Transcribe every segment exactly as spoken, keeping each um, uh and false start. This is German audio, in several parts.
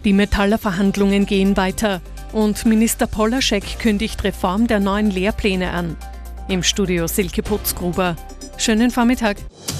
Die Metaller-Verhandlungen gehen weiter und Minister Polaschek kündigt Reform der neuen Lehrpläne an. Im Studio Silke Putzgruber. Schönen Vormittag.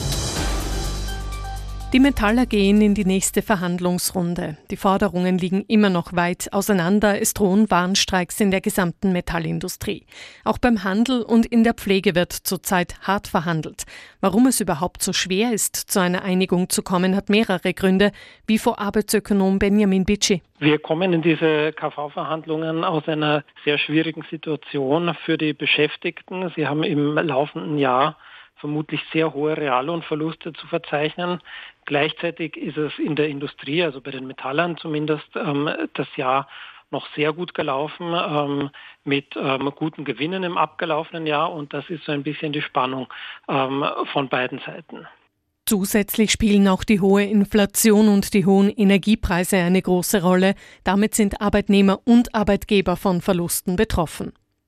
Die Metaller gehen in die nächste Verhandlungsrunde. Die Forderungen liegen immer noch weit auseinander. Es drohen Warnstreiks in der gesamten Metallindustrie. Auch beim Handel und in der Pflege wird zurzeit hart verhandelt. Warum es überhaupt so schwer ist, zu einer Einigung zu kommen, hat mehrere Gründe, wie Vorarbeitsökonom Benjamin Bitschi. Wir kommen in diese K V-Verhandlungen aus einer sehr schwierigen Situation für die Beschäftigten. Sie haben im laufenden Jahr vermutlich sehr hohe Reallohnverluste zu verzeichnen. Gleichzeitig ist es in der Industrie, also bei den Metallern zumindest, ähm, das Jahr noch sehr gut gelaufen, ähm, mit ähm, guten Gewinnen im abgelaufenen Jahr. Und das ist so ein bisschen die Spannung ähm, von beiden Seiten. Zusätzlich spielen auch die hohe Inflation und die hohen Energiepreise eine große Rolle. Damit sind Arbeitnehmer und Arbeitgeber von Verlusten betroffen.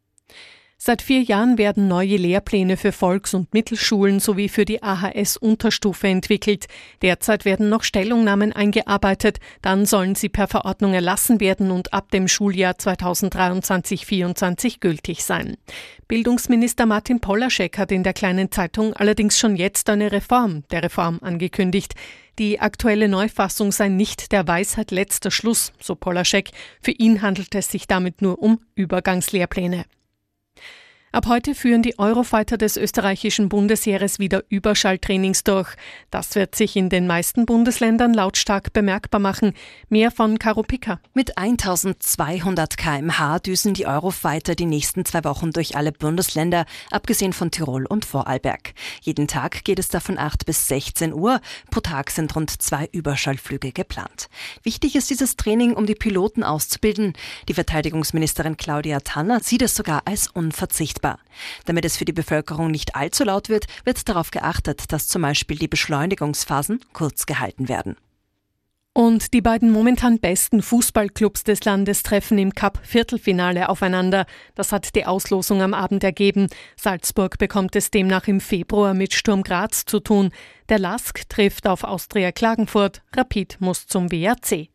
Seit vier Jahren werden neue Lehrpläne für Volks- und Mittelschulen sowie für die A H S-Unterstufe entwickelt. Derzeit werden noch Stellungnahmen eingearbeitet, dann sollen sie per Verordnung erlassen werden und ab dem Schuljahr zweitausenddreiundzwanzig vierundzwanzig gültig sein. Bildungsminister Martin Polaschek hat in der Kleinen Zeitung allerdings schon jetzt eine Reform der Reform angekündigt. Die aktuelle Neufassung sei nicht der Weisheit letzter Schluss, so Polaschek. Für ihn handelt es sich damit nur um Übergangslehrpläne. Ab heute führen die Eurofighter des österreichischen Bundesheeres wieder Überschalltrainings durch. Das wird sich in den meisten Bundesländern lautstark bemerkbar machen. Mehr von Caro Picker. Mit eintausendzweihundert Kilometer pro Stunde düsen die Eurofighter die nächsten zwei Wochen durch alle Bundesländer, abgesehen von Tirol und Vorarlberg. Jeden Tag geht es da von acht bis sechzehn Uhr. Pro Tag sind rund zwei Überschallflüge geplant. Wichtig ist dieses Training, um die Piloten auszubilden. Die Verteidigungsministerin Claudia Tanner sieht es sogar als unverzichtbar. Damit es für die Bevölkerung nicht allzu laut wird, wird darauf geachtet, dass zum Beispiel die Beschleunigungsphasen kurz gehalten werden. Und die beiden momentan besten Fußballclubs des Landes treffen im Cup-Viertelfinale aufeinander. Das hat die Auslosung am Abend ergeben. Salzburg bekommt es demnach im Februar mit Sturm Graz zu tun. Der L A S K trifft auf Austria Klagenfurt. Rapid muss zum W A C.